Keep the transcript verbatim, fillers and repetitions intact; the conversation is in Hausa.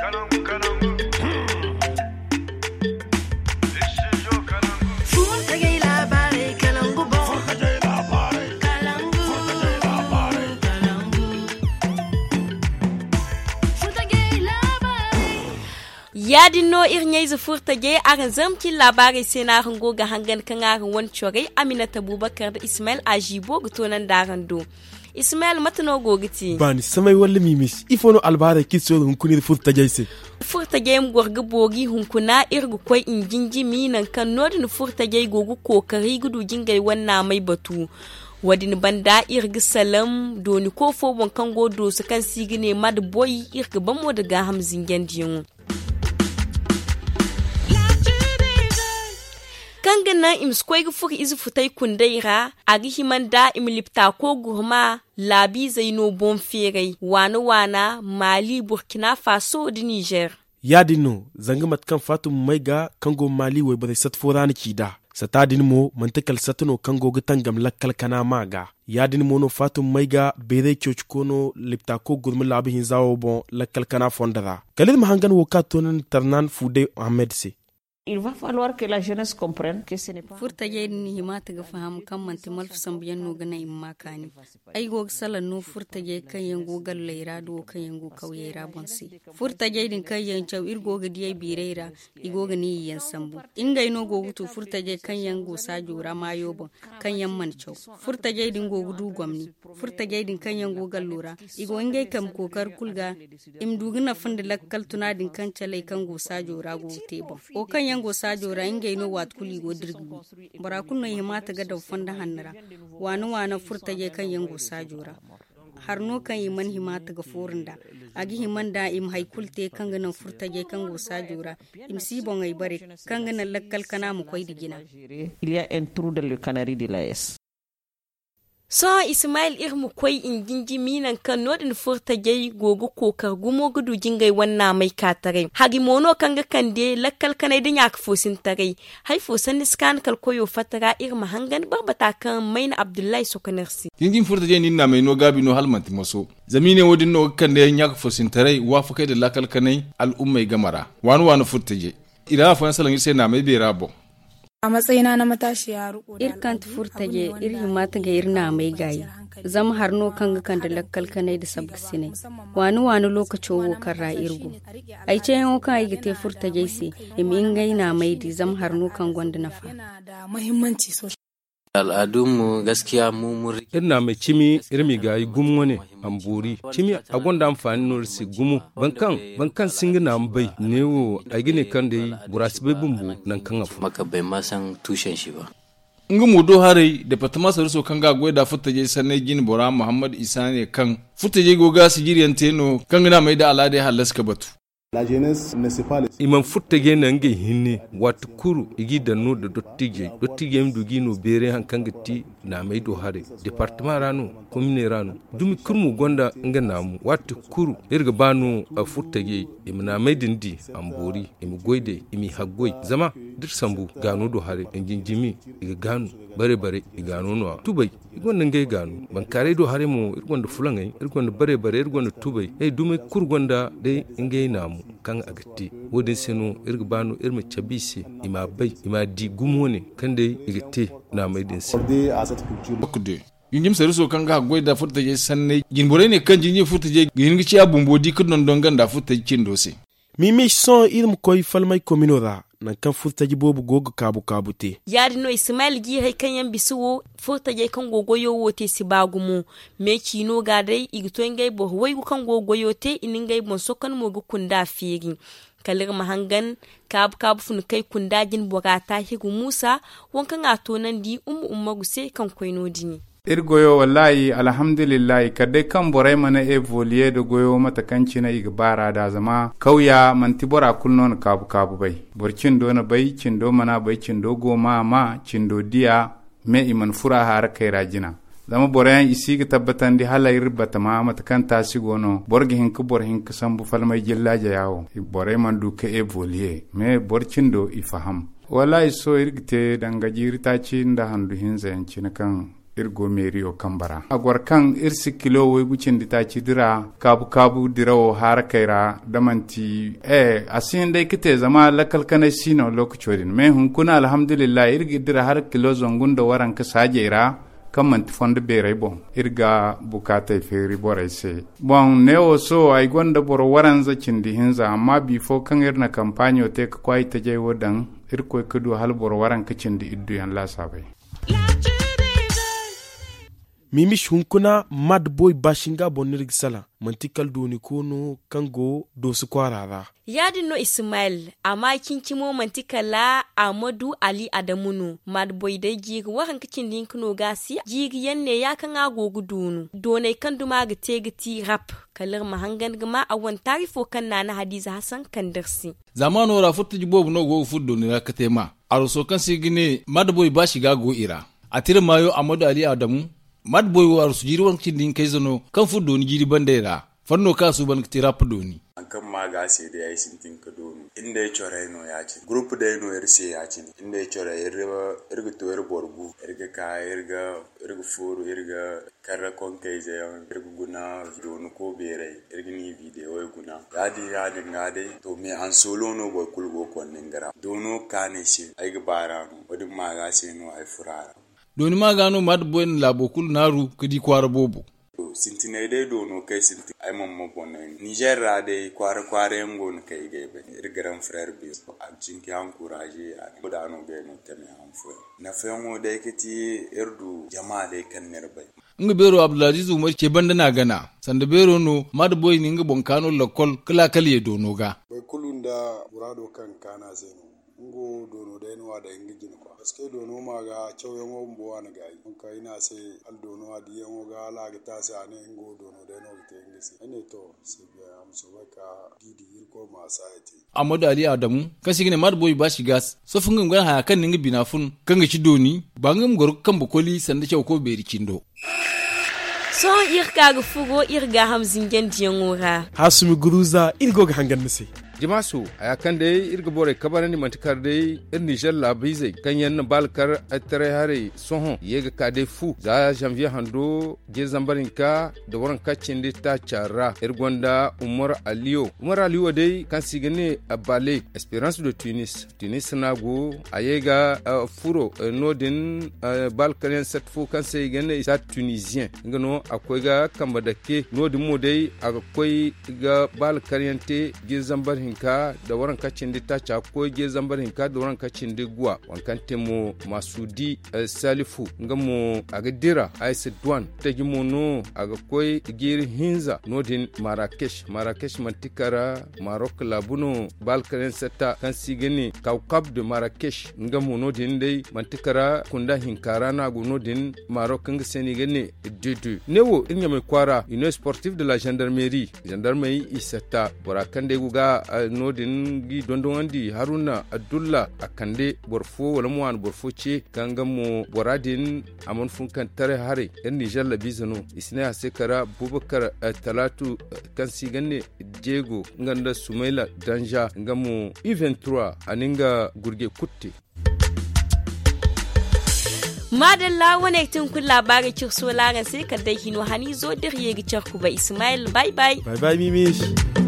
Yadino irnyaizu furtage aran zamkin labarai sai na hango ga hangan kan aran wancorai Aminata Abubakar da Ismail Ajibo gutonan darando. Ismail matano gogiti. Bani samai walla mimis ifono albara kitso hunkuni furtage se. Furtage m gorga bogi hunkuna irgu koi injinji minan kan nodin furtage gogu kokari gudu jingai wanna mai batu. Wadin banda irga salam doni kofo wankan godo su kan sigine mad boy irga bamo daga hamzin gendiyon. Kangana imskwai gufur izu futai kundaira agi himanda imlipta ko gurma labi zaino bon ferai wana wana Mali Burkina Faso da Niger. Yadino zanga matkan fatu maiga kango Mali wai bare sat forani kida satadin mo mantakal satuno kango gutangam lakkal kana maga yadin mo no fatu maiga bere kyochkono lipta ko gurma labi hinzawo bon lakkal kana fondara kalid mahangan wokatonan tarnan fude Ahmed se. Il va falloir que la jeunesse comprenne que ce n'est pas furta ni himata ga faham kan manti malf sambiyan no gana imma kani ai go sala no furta je kan yango gal leira do kan yango kawyera bonsi furta je din kan yan chaw irgo ga diye bireira igo ga ni yan sambu ingay no go gutu furta je kan yango sajura mayo bon kan yan man chaw furta je din go gudu gwamni furta je din kan yango gal lura igo ingay kam kokar kulga im dugina fanda lakkal tuna din kan chale kan go sajura go tebo o kan yango sajora inge no wat kuli go dirgu bara kunno himata ga da fanda hannara wani wana furta je kan yango sajora har no kan yiman himata ga furinda agi himanda im haikulte kan ga nan furta je kan go sajora im sibon ai bare kan ga nan lakkal kana mu koi digina il y a un trou dans le canari de l'A S. So Ismail irmu koi injinji minan kan nodin furta jai gogo kokar gumo gudu jingai wanna mai katare hagi mono kanga kande lakkal kanai din yak fosin tare hay fosan niskan kal koyo fatara irma hangan barbata kan main Abdullahi Sokanersi jinjin furta jai ninna mai no gabi no halmanti maso zamine wodin no kande yak fosin tare wa fakai da lakkal kanai al ummai gamara wani wani furta jai ira fa salan sai na mai bera bo a matsayina na matashi ya ruko irkan furtage irhi mata ga irna mai gayi zam harno kanga kan da lakkal kanai da sabgsine wani wani lokaci wo kan ra irgo ai ce yan kan ai gite furtage sai imin gaina mai di zam harno kan gonda nafa yana da muhimmanci sosai al'adunmu gaskiya mu mun irna mai cimi irmi gayi gumo ne amburi cimi a gonda amfani no si gumu bankan bankan singina bai newo a gine kan da burasi bai bumbu nan kan afu maka bai ma san tushen shi ba ngu mudo hare departement sarso kanga goida futaje sanai gin bora Muhammad Isa ne kan futaje goga sigiriyan teno kanga mai da alade halaska batu La jeunesse ne sait pas les iman futtage nange hinne wat kuru igi da no da dottige dottige m dugi no bere han kangati na mai do hare departement rano commune rano dumi kurmu gonda nga namu wat kuru irga banu a futtage imna mai dindi ambori imi goide imi haggoi zama dir sambu gano do hare injinjimi iga ganu bare bare igano no tubai igonda ngai ganu bankare do hare mo irgonda fulangai irgonda bare bare irgonda tubai hey dumi kur gonda de ngai namu kan agatti wodin seno irga banu irma chabisi ima bai ima di gumone kande igate na mai din se à cette culture. okude yinjim sarso kanga goida futaje sanai gin bore ne kan jinji futaje gin gici abumbo di kudon dongan da futaje kindose mimi son ilm koy falmay kominora nan kan furtaji bobu gogo kabu kabute yadi no Ismail gi hay kan yan bisuwo furtaje kan gogoyo wote si bagumo me kino ga dai igto ngai bo wai kan gogoyo te iningai bon sokan mo gukunda firi kalir mahangan kabu kabu fun kai kundajin bogata higu Musa wankan ato nan di ummu umma guse kan koino dini irgoyo wallahi alhamdulillah kadai kan borai mana evoluer da goyo mata kanci na igbara da zama kauya manti bora kunnon kabu kabu bai borcin do na bai cindo mana bai cindo goma ma cindo dia me iman fura har kai rajina zama borai isi ga tabbatan di halayir bata ma mata kan tasi gono borgi hin ku bor hin ku sambu falmai jillaja yawo borai man du ka evoluer me borcin do ifaham wallahi so irgite danga jirita ci nda handu hin zayanci na kan irgo meriyo kambara agwar kan irsi kilo wai gucin da ta ci dira kabu kabu dirawo har kaira damanti eh asin dai kite zama lakal kana sino lokacin me hun kuna alhamdulillah irgi dira har kilo zongun da waran ka sajera kan man fonde bere bon irga bukata feri borai se bon ne so ai gonda boro waran za cindi hinza amma before kan irna kampanyo te ka kwai ta jai wodan irko kudu hal boro waran ka cindi iddu yan la sabai mimish hunkuna mad boy bashinga bonir gisala mantikal doni kono kango dosu kwarara yadin no Ismail amma kinkimo mantikala Amadu Ali Adamunu mad boy dai jig wahan kicin din kuno gasi jig yanne ya kan agogu dunu done kan duma ga tegiti rap kalar mahangan gama awan tarifo kan na Hadiza Hassan kan darsi zamano ra futu jibobu no go fuddo ni rakatema aruso kan sigine mad boy bashiga go ira atire mayo Amadu Ali Adamu mad boy war su jiri wankin din kai zano kan fu doni jiri bandera fanno ka su ban tira pu doni an kan ma ga sai da yayi sintin ka doni inda ya chore no ya ci group da no yarse ya ci inda ya chore irga irga to ir borgu irga ka irga irga furu irga karra kon kai je irga guna doni ko bere irga ni video ya guna yadi yadi ngade to me an solo no boy kulgo kon ngara dono kane shi ai ga barano wadin ma ga sai no ai furara doni ma gano mad boyen labo kul naru kadi kwara bobo sintine de dono kai sinti ay mamma bonen Niger ra de kwara kwara ngon kai gebe ir grand frère bi am cinki encourager an bodano be no teme am fo na fengo de kiti irdu jama'a de kan nerbai nga bero Abdulaziz Umar ke banda na gana sanda bero no mad boy ni nga bonkano lokol kala kali dono ga boy kulunda murado kan kana zeno ngo dono de no ada ingijin ko paske dono maga chawyo ngombo wana gai onka ina se al dono adi ngo ga la ga ta sa ne ngo dono de no te ngisi ane to se ga am so ka didi ko ma saiti Amadu Ali Adamu kasi gine mad boy bashi gas so fungin gwan ha kan ningi binafun kan ga ci doni bangam gor kan bokoli sanda chaw ko beri kindo so irga ga fugo irga hamzingen diyangora hasumi guruza irgo ga hangan nisi jimasu aya kan dai irga bore kabarani mantikar dai ir Niger la bize kanyan balkar atare hare sohon yega ka dai fu za janvier hando ge zambarin ka da waran kacin dai ta charra ir gonda Umar Aliyo Umar Aliyo dai kan sigane abale Esperance de Tunis Tunis nago ayega uh, furo uh, nodin uh, balkaren set fu kan sigane sa tunisien ngano akwai ga kamba da ke nodin mo dai akwai ga balkaren te ge zambarin ka da waran kacin da ta ca ko ge zambarin ka da waran kacin da guwa wankan temo masudi uh, salifu ngamo aga dira aise douane ta gimo no aga koy giri hinza nodin Marrakesh Marrakesh mantikara Maroc labuno balkaren seta kan sigeni kaukab de Marrakesh ngamo nodin dai mantikara kunda hinkara na go nodin Maroc ng senigene dudu newo inya me kwara une sportive de la gendarmerie gendarmerie isata borakande guga uh, nodin gi dondongandi Haruna Abdullah akande borfo wala mo an borfo ce kangamo boradin amon fun kan tare hare en Niger la bizano isne asekara Bubakar uh, Talatu uh, kan sigane Diego nganda Sumaila Danja ngamo U vingt-trois aninga gurge kutte madalla wane tun kun labarin kirso laran sai ka dai hino hani zo dir yegi charku ba Ismail bye bye bye bye mimish